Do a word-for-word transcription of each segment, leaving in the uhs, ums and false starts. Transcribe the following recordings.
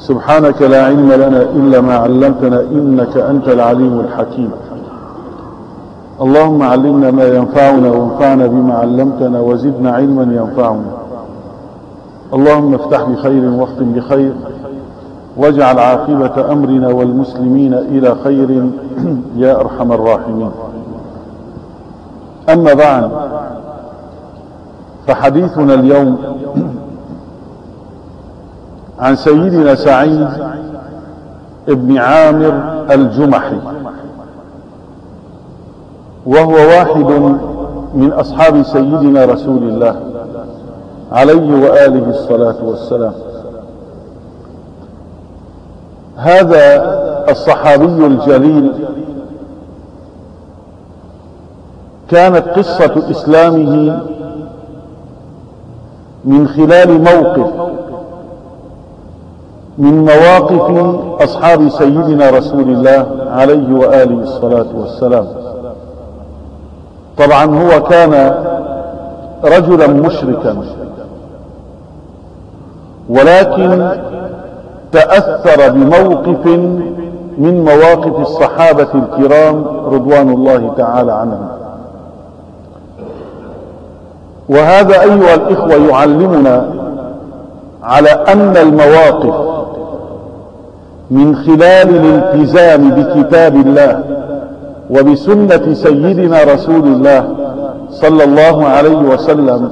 سبحانك لا علم لنا إلا ما علمتنا إنك أنت العليم الحكيم. اللهم علمنا ما ينفعنا وانفعنا بما علمتنا وزدنا علما ينفعنا. اللهم افتح بخير واختم بخير واجعل عاقبة أمرنا والمسلمين إلى خير يا أرحم الراحمين. أما بعد، فحديثنا اليوم عن سيدنا سعيد ابن عامر الجمحي، وهو واحد من أصحاب سيدنا رسول الله عليه وآله الصلاة والسلام. هذا الصحابي الجليل كانت قصة إسلامه من خلال موقف من مواقف أصحاب سيدنا رسول الله عليه وآله الصلاة والسلام. طبعا هو كان رجلا مشركا، ولكن تأثر بموقف من مواقف الصحابة الكرام رضوان الله تعالى عنهم. وهذا أيها الإخوة يعلمنا على أن المواقف من خلال الالتزام بكتاب الله وبسنة سيدنا رسول الله صلى الله عليه وسلم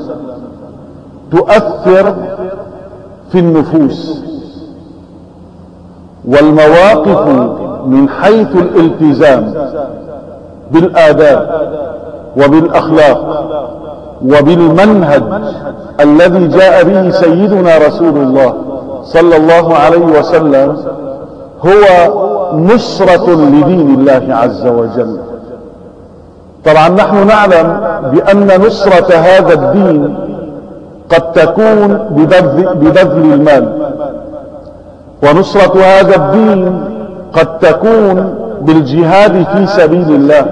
تؤثر في النفوس. والمواقف من حيث الالتزام بالآداب وبالأخلاق وبالمنهج الذي جاء به سيدنا رسول الله صلى الله عليه وسلم هو نصرة لدين الله عز وجل. طبعا نحن نعلم بأن نصرة هذا الدين قد تكون ببذل المال، ونصرة هذا الدين قد تكون بالجهاد في سبيل الله،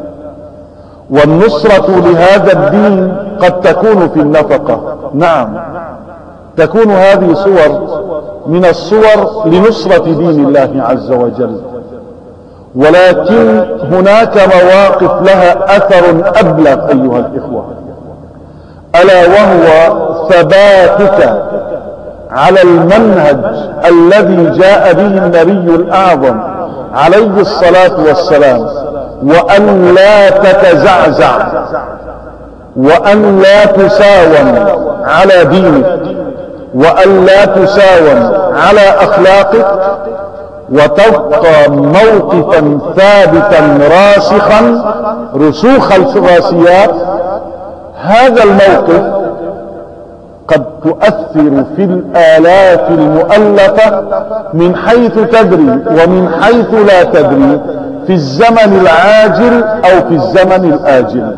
والنصرة لهذا الدين قد تكون في النفقة. نعم، تكون هذه صور من الصور لنصرة دين الله عز وجل، ولكن هناك مواقف لها أثر أبلغ أيها الإخوة، ألا وهو ثباتك على المنهج الذي جاء به النبي الأعظم عليه الصلاة والسلام، وأن لا تتزعزع وأن لا تساوم على دينك وأن لا تساوم على أخلاقك، وتبقى موقفا ثابتا راسخا رسوخ الراسيات. هذا الموقف قد تؤثر في الآلاف المؤلفة من حيث تدري ومن حيث لا تدري، في الزمن العاجل أو في الزمن الآجل.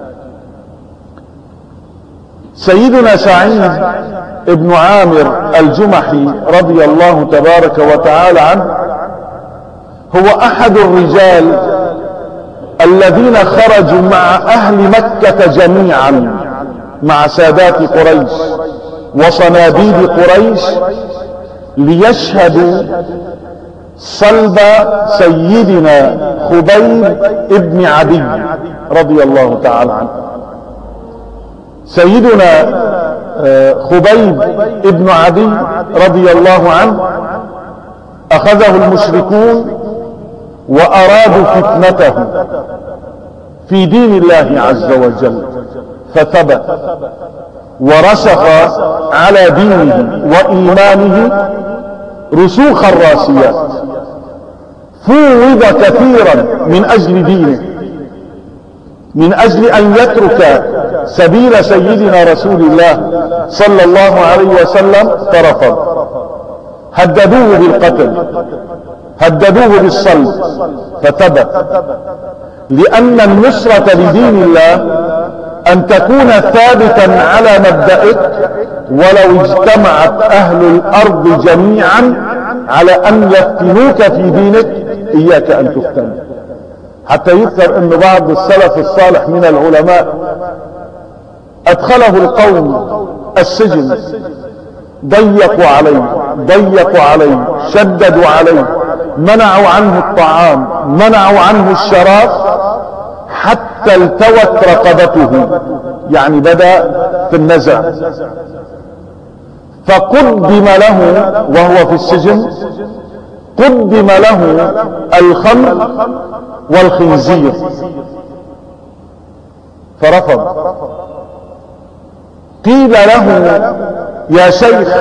سيدنا سعيد ابن عامر الجمحي رضي الله تبارك وتعالى عنه هو أحد الرجال الذين خرجوا مع أهل مكة جميعا، مع سادات قريش وصناديد قريش، ليشهدوا صلب سيدنا خبيب ابن عدي رضي الله تعالى عنه. سيدنا خبيب ابن عدي رضي الله عنه أخذه المشركون وأرادوا فتنته في دين الله عز وجل، فثبت ورسخ على دينه وإيمانه رسوخ الراسيات، فوض كثيرا من أجل دينه، من أجل أن يترك سبيل سيدنا رسول الله صلى الله عليه وسلم، فرفض. هددوه بالقتل، هددوه بالصلب، فثبت. لأن النصرة لدين الله أن تكون ثابتا على مبدئك، ولو اجتمعت أهل الأرض جميعا على أن يفتنوك في دينك إياك أن تفتن. حتى يذكر أن بعض السلف الصالح من العلماء أدخله القوم السجن، ضيقوا عليه ضيقوا عليه، شددوا عليه، منعوا عنه الطعام، منعوا عنه الشراب، حتى التوت رقبته، يعني بدأ في النزع. فقدم له وهو في السجن، قدم له الخمر والخنزير فرفض. قيل له يا شيخ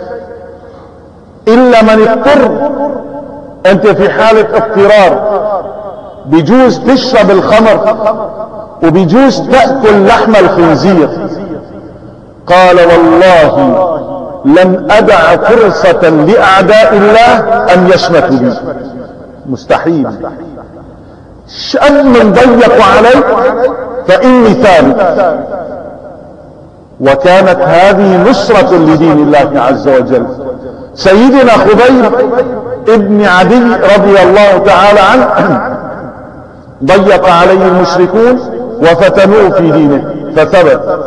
إلا من اضطر، أنت في حالة اضطرار، بيجوز تشرب الخمر وبيجوز تأكل لحم الخنزير. قال والله لن أدع فرصة لأعداء الله أن يشمتوا بي، مستحيل. شأن من ضيق علي فإني ثابت. وكانت هذه نصرة لدين الله عز وجل. سيدنا خبيب ابن عدي رضي الله تعالى عنه ضيق عليه المشركون وفتنوه في دينه فثبت،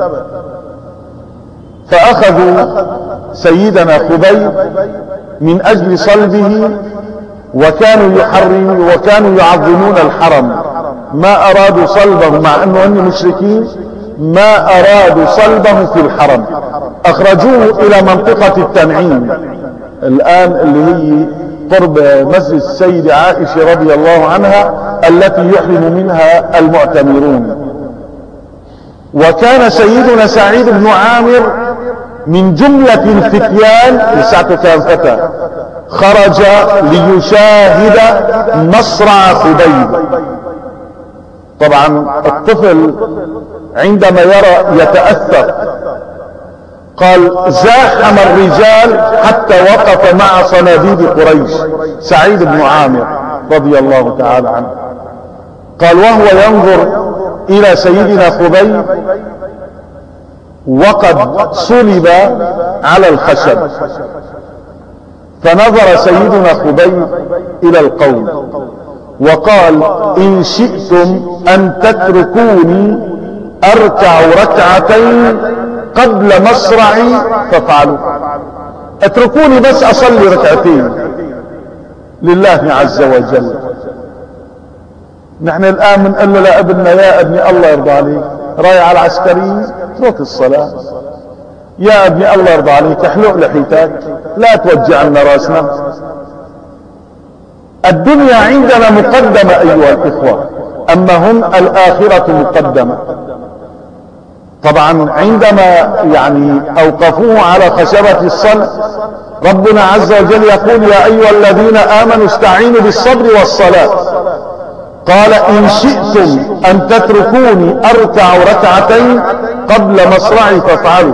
فأخذوا سيدنا خبيب من أجل صلبه، وكانوا يحرمون وكانوا يعظمون الحرم، ما أرادوا صلبه مع أنه هم مشركين، ما أرادوا صلبه في الحرم. أخرجوه إلى منطقة التنعيم الآن اللي هي قرب مسجد السيدة عائشة رضي الله عنها التي يحرم منها المعتمرون. وكان سيدنا سعيد بن عامر من جملة الفتيان، لساعته كان فتى، خرج ليشاهد مصرع خبيب. طبعا الطفل عندما يرى يتأثر. قال زاحم الرجال حتى وقف مع صناديد قريش سعيد بن عامر رضي الله تعالى عنه. قال وهو ينظر إلى سيدنا خبيب وقد صلب على الخشب، فنظر سيدنا خبيب إلى القوم وقال إن شئتم أن تتركوني أركع ركعتين قبل مصرعي فافعلوا، اتركوني بس أصلي ركعتين لله عز وجل. نحن الآن بنقول له لابننا يا ابني الله يرضى عليك رايح على العسكرية اترك الصلاة، يا ابني الله يرضى عليك احلق لحيتك لا توجع لنا راسنا. الدنيا عندنا مقدمة أيها الإخوة، أما هم الآخرة مقدمة. طبعا عندما يعني أوقفوه على خشبة الصلاة ربنا عز وجل يقول يا أيها الذين آمنوا استعينوا بالصبر والصلاة. قال إن شئتم أن تتركوني أركع ركعتين قبل مصرعي فافعلوا.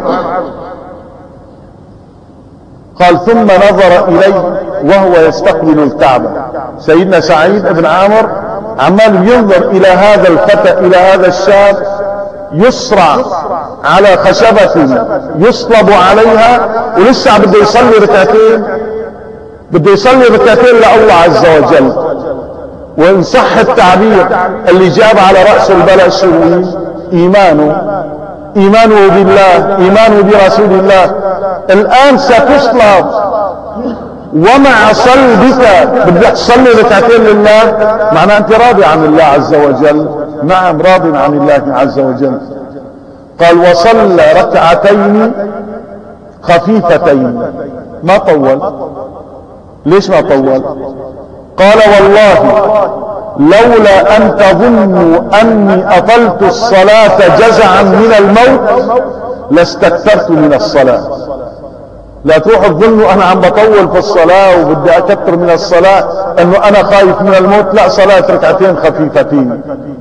قال ثم نظر إليه وهو يستقبل الكعبة. سيدنا سعيد بن عامر عمال ينظر إلى هذا الفتى، إلى هذا الشاب يصرع على خشبة يصلب عليها ولسه بده يصلي ركعتين، بده يصلي ركعتين لله عز وجل. وإن صح التعبير اللي جاب على رأس البلاء شو إيمانه، إيمانه بالله، إيمانه برسول الله. الآن ستصلب ومع صلبك بدك تصلي ركعتين لله، معناه أنت راضي عن الله عز وجل. نعم راضي عن الله عز وجل. قال وصلى ركعتين خفيفتين، ما طول. ليش ما طول؟ قال والله لولا أن تظنوا أني أطلت الصلاة جزعا من الموت لاستكثرت من الصلاة. لا تروحوا تظنوا أنا عم بطول في الصلاة وبدي أكثر من الصلاة أنه أنا خايف من الموت، لا، صلاة ركعتين خفيفتين.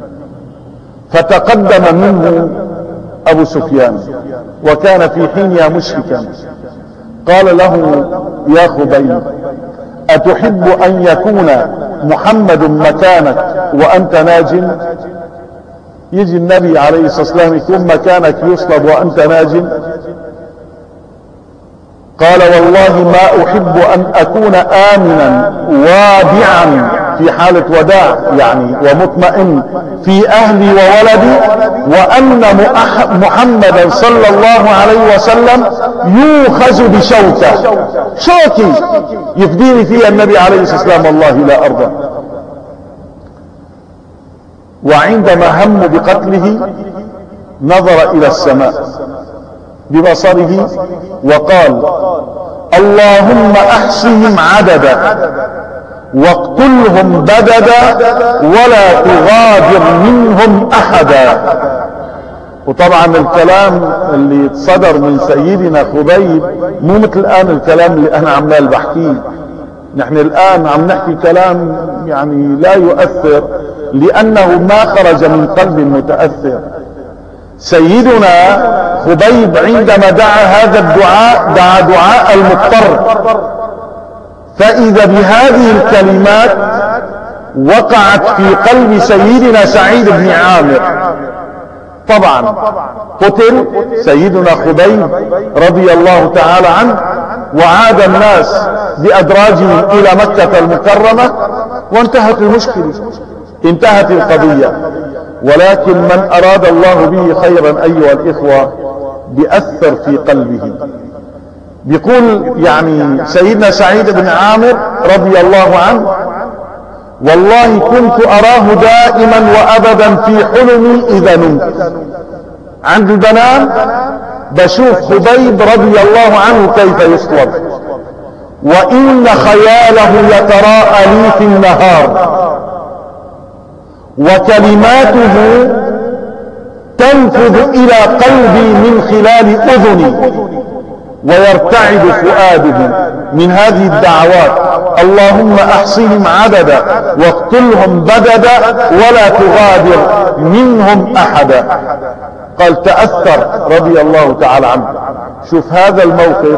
فتقدم منه أبو سفيان وكان في حينها مشركا. قال له يا خبيب أتحب أن يكون محمد مكانك وأنت ناج؟ يجي النبي عليه الصلاة والسلام يكون مكانك يصلب وأنت ناج؟ قال والله ما أحب أن أكون آمنا وادعا في حالة وداع يعني ومطمئن في أهلي وولدي، وأن محمدا صلى الله عليه وسلم يؤخذ بشوكة، شوكي يفديني فيها النبي عليه الصلاة والسلام والله لا أرضى. وعندما هم بقتله نظر إلى السماء ببصره وقال: اللهم احصهم عددا واقتلهم بددا ولا تغادر منهم احدا. وطبعا الكلام اللي صدر من سيدنا خبيب مو مثل الان الكلام اللي انا عمال بحكيه. نحن الان عم نحكي كلام يعني لا يؤثر، لانه ما خرج من قلب متأثر. سيدنا خبيب عندما دعا هذا الدعاء دعا دعاء المضطر، فإذا بهذه الكلمات وقعت في قلب سيدنا سعيد بن عامر. طبعا قتل سيدنا خبيب رضي الله تعالى عنه، وعاد الناس بأدراجهم إلى مكة المكرمة، وانتهت المشكلة، انتهت القضية. ولكن من أراد الله به خيرا أيها الإخوة بيأثر في قلبه. بيقول يعني سيدنا سعيد بن عامر رضي الله عنه: والله كنت أراه دائما وأبدا في حلمي إذا نمت. عند البنام بشوف خبيب رضي الله عنه كيف يصلب، وإن خياله يتراءى لي في النهار، وكلماته تنفذ إلى قلبي من خلال أذني، ويرتعد فؤاده من هذه الدعوات: اللهم احصهم عددا واقتلهم بددا ولا تغادر منهم احدا. قال تأثر رضي الله تعالى عنه. شوف هذا الموقف،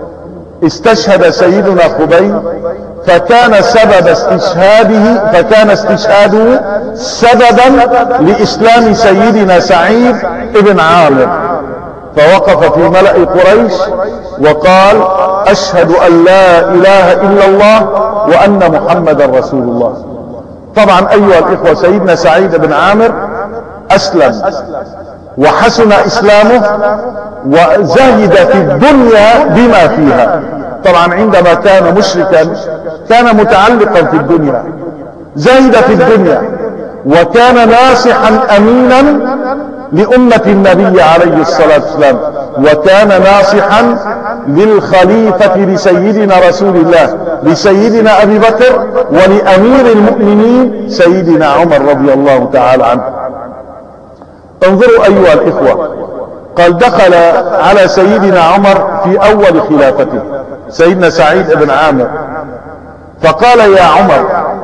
استشهد سيدنا خبيب، فكان سبب استشهاده فكان استشهاده سببا لإسلام سيدنا سعيد بن عامر، فوقف في ملأ قريش وقال: أشهد أن لا إله إلا الله وأن محمدا رسول الله. طبعا أيها الإخوة سيدنا سعيد بن عامر أسلم وحسن إسلامه وزهد في الدنيا بما فيها. طبعا عندما كان مشركا كان متعلقا في الدنيا، زهد في الدنيا وكان ناصحا أمينا لأمة النبي عليه الصلاة والسلام، وكان ناصحا للخليفة لسيدنا رسول الله لسيدنا أبي بكر ولأمير المؤمنين سيدنا عمر رضي الله تعالى عنه. انظروا أيها الإخوة، قال دخل على سيدنا عمر في أول خلافته سيدنا سعيد بن عامر، فقال: يا عمر،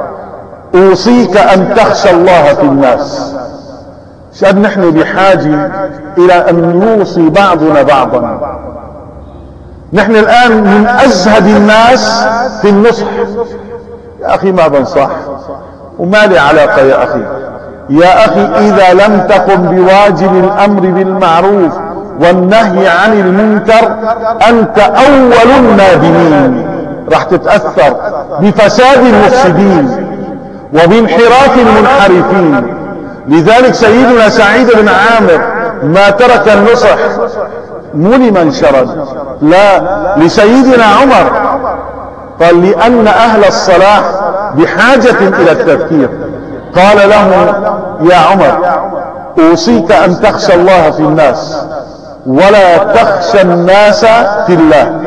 أوصيك أن تخشى الله في الناس. شأن نحن بحاجة إلى أن نوصي بعضنا بعضا. نحن الآن من أزهد الناس في النصح. يا أخي ما بنصح، وما لي علاقة يا أخي. يا أخي إذا لم تقم بواجب الأمر بالمعروف والنهي عن المنكر أنت أول النادمين، راح تتأثر بفساد المفسدين وبانحراف المنحرفين. لذلك سيدنا سعيد بن عامر ما ترك النصح مو لمن شرد، لا، لسيدنا عمر. قال: لأن أهل الصلاح بحاجة إلى التذكير. قال له: يا عمر، أوصيك أن تخشى الله في الناس ولا تخشى الناس في الله،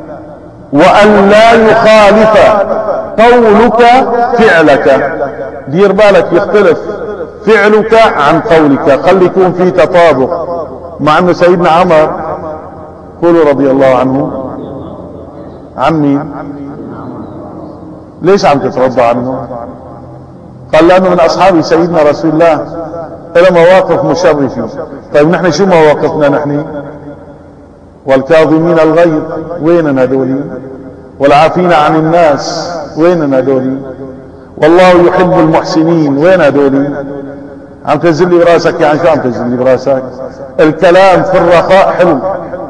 وأن لا يخالف قولك فعلك. دير بالك يختلف فعلك عن قولك، خلي يكون في تطابق. مع أنه سيدنا عمر، قولوا رضي الله عنه، عمي ليش عم تترضى عنه؟ قال: لأنه من أصحاب سيدنا رسول الله، له مواقف مشرفة. طيب نحن شو مواقفنا نحن؟ والكاظمين الغيظ، وين هذول؟ والعافين عن الناس، وين هذول؟ والله يحب المحسنين، وين هذول؟ عم تنزل لي براسك، يعني شو عم تنزل لي براسك؟ الكلام في الرخاء حلو،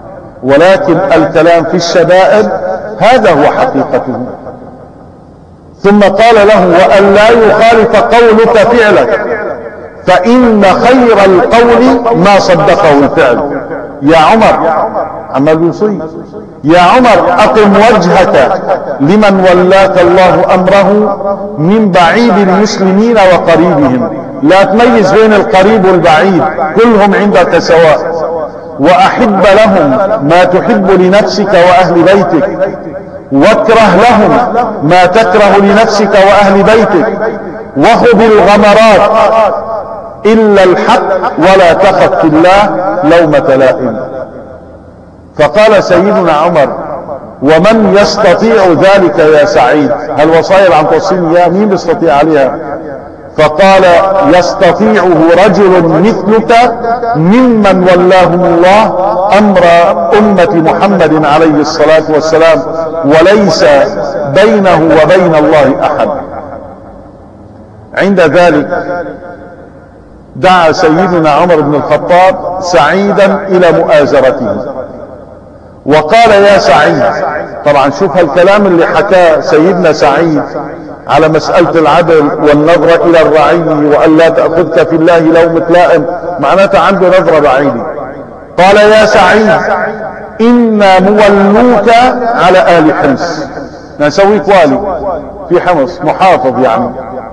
ولكن الكلام في الشدائد هذا هو حقيقته. ثم قال له: وأن لا يخالف قولك فعلك، فإن خير القول ما صدقه الفعل. يا عمر، عمال بيوصي: يا عمر أقم وجهك لمن ولاك الله أمره من بعيد المسلمين وقريبهم، لا تميز بين القريب والبعيد، كلهم عندك سواء، وأحب لهم ما تحب لنفسك وأهل بيتك، واكره لهم ما تكره لنفسك وأهل بيتك، وخذ الغمرات إلا الحق ولا تخف في الله لومة لائم. فقال سيدنا عمر: ومن يستطيع ذلك يا سعيد؟ هالوصايا اللي عم توصيني اياها مين بيستطيع عليها؟ فقال: يستطيعه رجل مثلك ممن ولاهم الله امر امة محمد عليه الصلاة والسلام، وليس بينه وبين الله احد. عند ذلك دعا سيدنا عمر بن الخطاب سعيدا الى مؤازرته، وقال: يا سعيد، طبعا شوف هالكلام اللي حكاه سيدنا سعيد على مسألة العدل والنظرة الى الرعي وأن لا تأخذك في الله لومة لائم، معناتها عنده نظرة بعيدة. قال: يا سعيد، إنا مولوك على آل حمص، نسويك والي في حمص، محافظ يعني.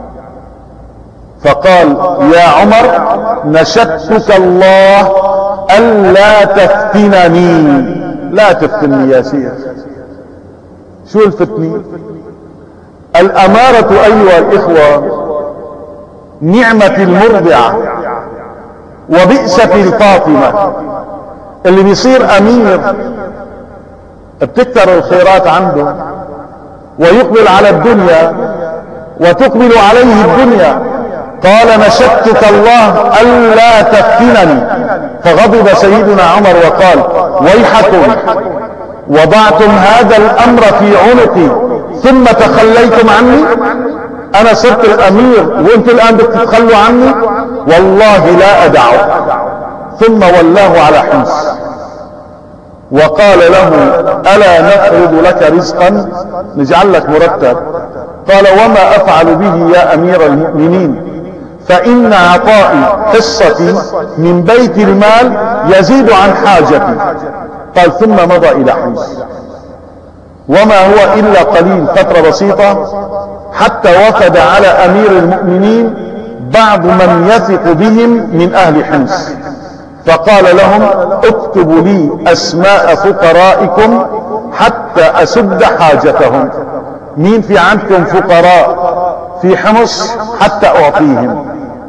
فقال: يا عمر، نشدتك الله ألا تفتنني. لا تفتني يا شيخ. شو الفتني؟ الأمارة أيها الإخوة نعمة المرضعة وبئسة الفاطمة. اللي بيصير أمير بتكتر الخيرات عنده ويقبل على الدنيا وتقبل عليه الدنيا. قال: نشدتك الله ألا تفتنني. فغضب سيدنا عمر وقال: ويحكم، وضعتم هذا الأمر في عنقي ثم تخليتم عني؟ أنا صرت الأمير وانت الآن بدك تتخلوا عني؟ والله لا أدعه. ثم ولاه على حمص وقال له: ألا نفرض لك رزقا، نجعل لك مرتب؟ قال: وما أفعل به يا أمير المؤمنين؟ فإن عطائي حصتي من بيت المال يزيد عن حاجتي. قال: ثم مضى إلى حمص، وما هو إلا قليل، فترة بسيطة، حتى وفد على أمير المؤمنين بعض من يثق بهم من أهل حمص، فقال لهم: اكتبوا لي أسماء فقرائكم حتى أسد حاجتهم. مين في عندكم فقراء في حمص حتى أعطيهم؟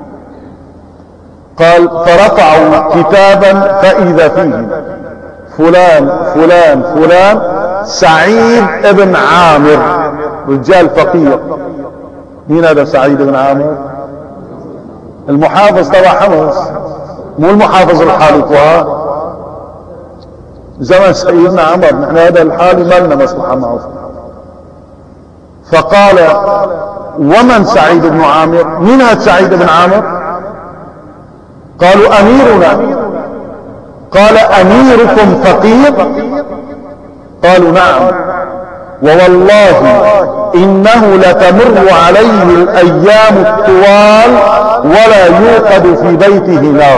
قال: فرفعوا كتابا فإذا فيه فلان فلان فلان سعيد ابن عامر، رجال فقير. مين هذا سعيد ابن عامر؟ المحافظ تبع حمص، مو المحافظ الحالي فؤاد. زمن سيدنا عمر نحن هذا الحالي ما لنا مصلحة معه. فقال: ومن سعيد بن عامر؟ مين هذا سعيد بن عامر؟ قالوا: أميرنا. قال: أميركم فقير؟ قالوا: نعم، ووالله إنه لتمر عليه الأيام الطوال ولا يوقد في بيته نار.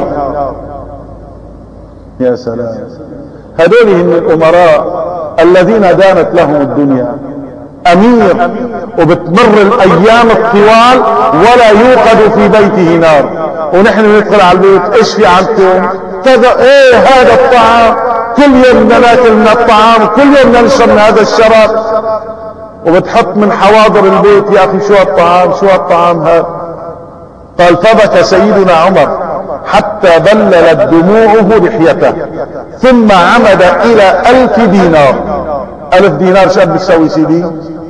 يا سلام، هذول هم الأمراء الذين دانت لهم الدنيا. أمير وبتمر الأيام الطوال ولا يوقد في بيته نار، ونحن ندخل على البيت: ايش في عندكم؟ كذا. ايه هذا الطعام، كل يوم بدنا ناكل من الطعام، كل يوم بدنا نشرب من هذا الشراب، وبتحط من حواضر البيت: يا اخي شو هالطعام، شو هالطعام هذا؟ قال: فبكى سيدنا عمر حتى بللت دموعه لحيته، ثم عمد الى الف دينار. الف دينار شو قد بتسوي سيدي؟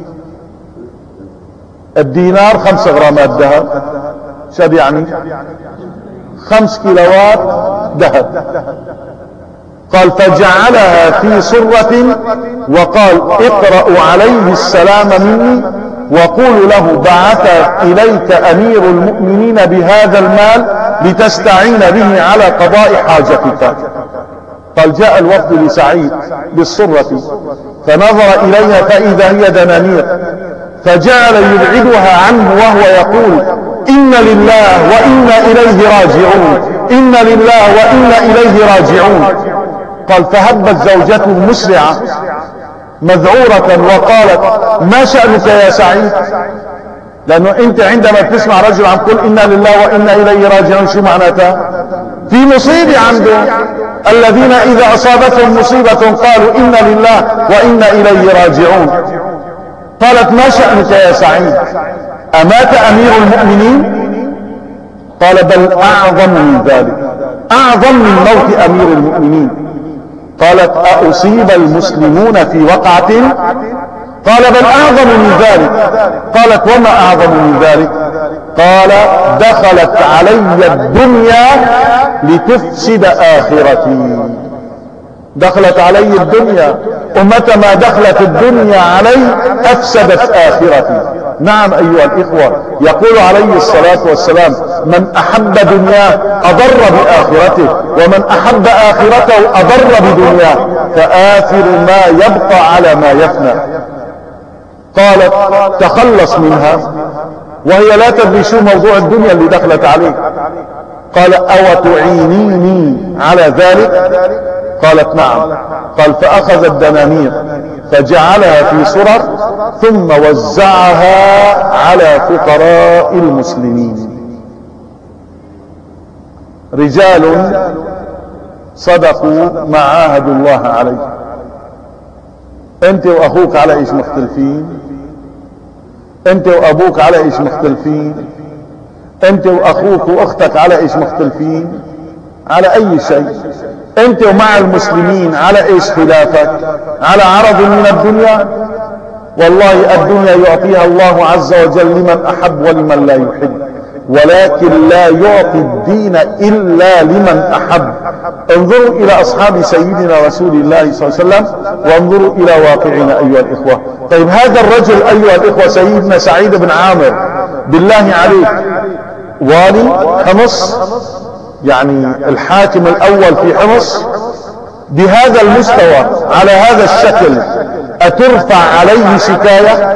الدينار خمس غرامات ذهب. شو يعني؟ خمس كيلوات ذهب. قال: فجعلها في صرة وقال: اقرأوا عليه السلام مني وقولوا له: بعث إليك أمير المؤمنين بهذا المال لتستعين به على قضاء حاجتك. قال: جاء الوفد لسعيد بالصرة فنظر إليها فإذا هي دنانير، فجعل يبعدها عنه وهو يقول إن لله وإنا إليه راجعون، إن لله وإنا إليه راجعون. قال فهبت زوجته مسرعة مذعورة وقالت ما شأنك يا سعيد؟ لأنه أنت عندما تسمع رجل عم يقول إنا لله وإنا إليه راجعون شو معناتها؟ في مصيبة عنده. الذين إذا أصابتهم مصيبة قالوا إنا لله وإنا إليه راجعون. قالت ما شأنك يا سعيد؟ أمات أمير المؤمنين؟ قال بل أعظم من ذلك، أعظم من موت أمير المؤمنين. قالت أصيب المسلمون في وقعة؟ قال بل أعظم من ذلك. قالت وما أعظم من ذلك؟ قال دخلت علي الدنيا لتفسد آخرتي. دخلت علي الدنيا، ومتى ما دخلت الدنيا علي أفسدت آخرتي. نعم أيها الإخوة، يقول عليه الصلاة والسلام من أحب دنياه أضر بآخرته، ومن أحب آخرته أضر بدنياه، فآثر ما يبقى على ما يفنى. قالت تخلص منها وهي لا تدري شو موضوع الدنيا اللي دخلت عليه. قال أو تعينيني على ذلك؟ قالت نعم. قال فأخذ الدنانير فجعلها في سرر ثم وزعها على فقراء المسلمين. رجال صدقوا ما عاهدوا الله عليه. انت واخوك على ايش مختلفين؟ انت وابوك على ايش مختلفين؟ انت واخوك واختك على ايش مختلفين؟ على اي شيء. انت ومع المسلمين على ايش خلافك؟ على عرض من الدنيا؟ والله الدنيا يعطيها الله عز وجل لمن احب ولمن لا يحب، ولكن لا يعطي الدين الا لمن احب. انظروا الى اصحاب سيدنا رسول الله صلى الله عليه وسلم وانظروا الى واقعنا ايها الاخوة. طيب هذا الرجل ايها الاخوة سيدنا سعيد بن عامر، بالله عليك والي حمص، يعني الحاكم الاول في حمص، بهذا المستوى على هذا الشكل اترفع عليه شكاية؟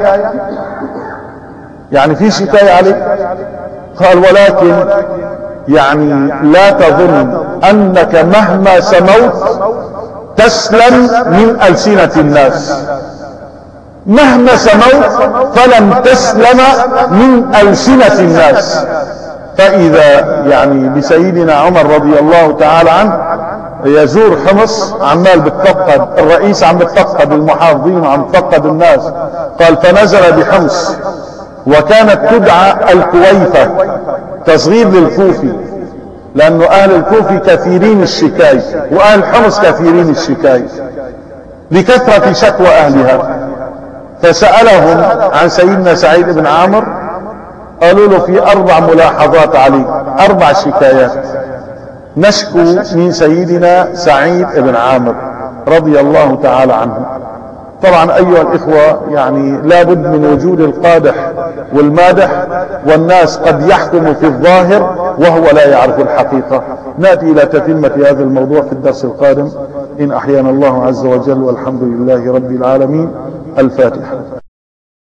يعني في شكاية عليه؟ قال ولكن يعني لا تظن انك مهما سموت تسلم من ألسنة الناس. مهما سموت فلم تسلم من ألسنة الناس. فإذا يعني بسيدنا عمر رضي الله تعالى عنه يزور حمص، عمال بتفقد الرئيس، عم بتفقد المحافظين وعم بتفقد الناس. قال فنزل بحمص وكانت تدعى الكويفة، تصغير للكوفي، لأنه أهل الكوفي كثيرين الشكاية وأهل حمص كثيرين الشكاية لكثرة شكوى أهلها. فسألهم عن سيدنا سعيد بن عامر، قالوا له في أربع ملاحظات عليه، أربع شكايات نشكو من سيدنا سعيد بن عامر رضي الله تعالى عنه. طبعا أيها الإخوة يعني لا بد من وجود القادح والمادح، والناس قد يحكم في الظاهر وهو لا يعرف الحقيقة. نأتي إلى تتمة هذا الموضوع في الدرس القادم إن أحيانا الله عز وجل، والحمد لله رب العالمين. الفاتحة.